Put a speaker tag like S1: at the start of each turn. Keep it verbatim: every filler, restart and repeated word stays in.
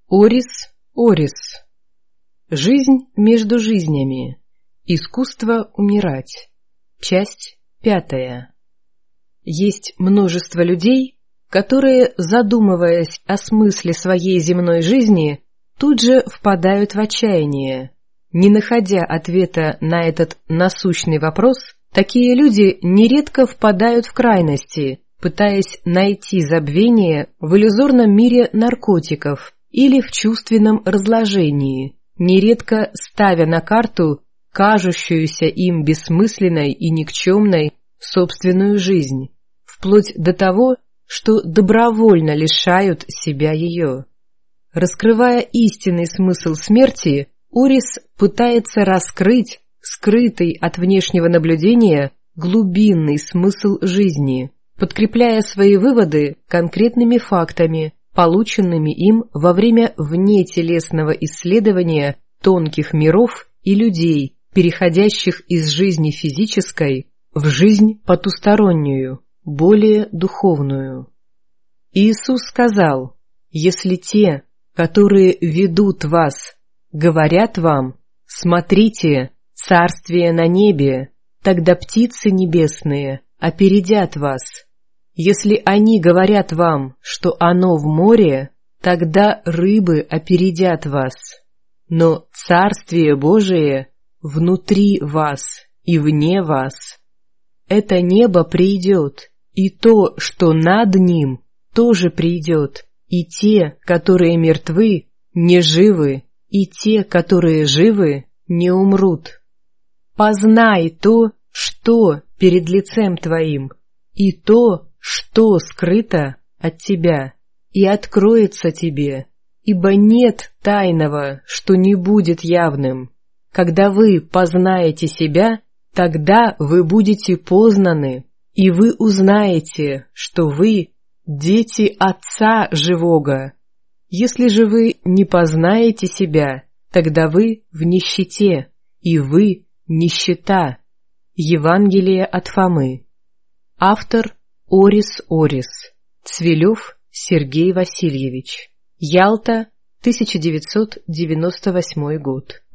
S1: Орис Орис. Жизнь между жизнями. Искусство умирать. Часть пятая. Есть множество людей, которые, задумываясь о смысле своей земной жизни, тут же впадают в отчаяние. Не находя ответа на этот насущный вопрос, такие люди нередко впадают в крайности, пытаясь найти забвение в иллюзорном мире наркотиков или в чувственном разложении, нередко ставя на карту кажущуюся им бессмысленной и никчемной собственную жизнь, вплоть до того, что добровольно лишают себя ее. Раскрывая истинный смысл смерти, Орис пытается раскрыть скрытый от внешнего наблюдения глубинный смысл жизни, подкрепляя свои выводы конкретными фактами, полученными им во время внетелесного исследования тонких миров и людей, переходящих из жизни физической в жизнь потустороннюю, более духовную. Иисус сказал: «Если те, которые ведут вас, говорят вам: смотрите, царствие на небе, тогда птицы небесные опередят вас. Если они говорят вам, что оно в море, тогда рыбы опередят вас. Но Царствие Божие внутри вас и вне вас. Это небо придет, и то, что над ним, тоже придет, и те, которые мертвы, не живы, и те, которые живы, не умрут. Познай то, что перед лицем твоим, и то, что скрыто от тебя, и откроется тебе, ибо нет тайного, что не будет явным. Когда вы познаете себя, тогда вы будете познаны, и вы узнаете, что вы дети Отца Живого. Если же вы не познаете себя, тогда вы в нищете, и вы нищета». Евангелие от Фомы. Автор Орис Орис. Цвилев Сергей Васильевич. Ялта, тысяча девятьсот девяносто восьмой год.